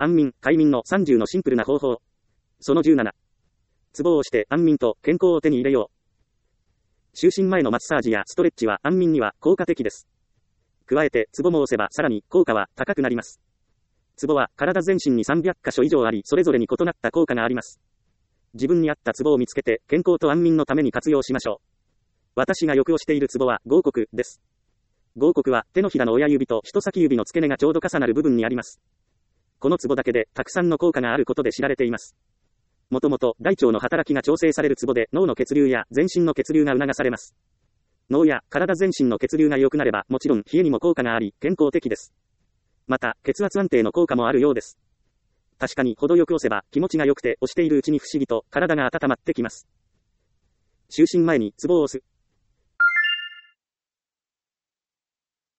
安眠、快眠の30のシンプルな方法。その17。ツボを押して安眠と健康を手に入れよう。就寝前のマッサージやストレッチは安眠には効果的です。加えてツボも押せばさらに効果は高くなります。ツボは体全身に300箇所以上あり、それぞれに異なった効果があります。自分に合ったツボを見つけて健康と安眠のために活用しましょう。私がよく押しているツボは合谷です。合谷は手のひらの親指と人先指の付け根がちょうど重なる部分にあります。このツボだけでたくさんの効果があることで知られています。もともと大腸の働きが調整されるツボで脳の血流や全身の血流が促されます。脳や体全身の血流が良くなればもちろん冷えにも効果があり健康的です。また血圧安定の効果もあるようです。確かに程よく押せば気持ちが良くて押しているうちに不思議と体が温まってきます。就寝前にツボを押す。